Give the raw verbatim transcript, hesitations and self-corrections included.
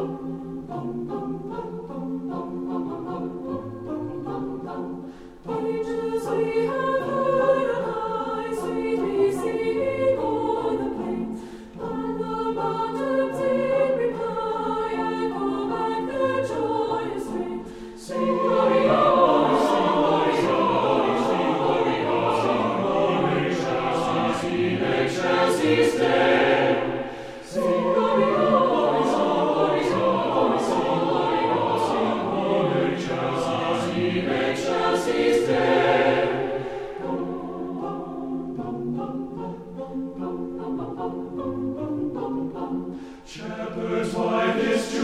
Angels we have heard on high, sweetly singing o'er the plains, and the mountains in reply echo back their joyous strains. Sing glory-o, sing glory-o, sing glory-o, sing in excelsis, in excelsis Deo. Sing glory-o, sing glory-o, sing glory-o, sing in excelsis, in excelsis Deo. Shepherds, why this joy?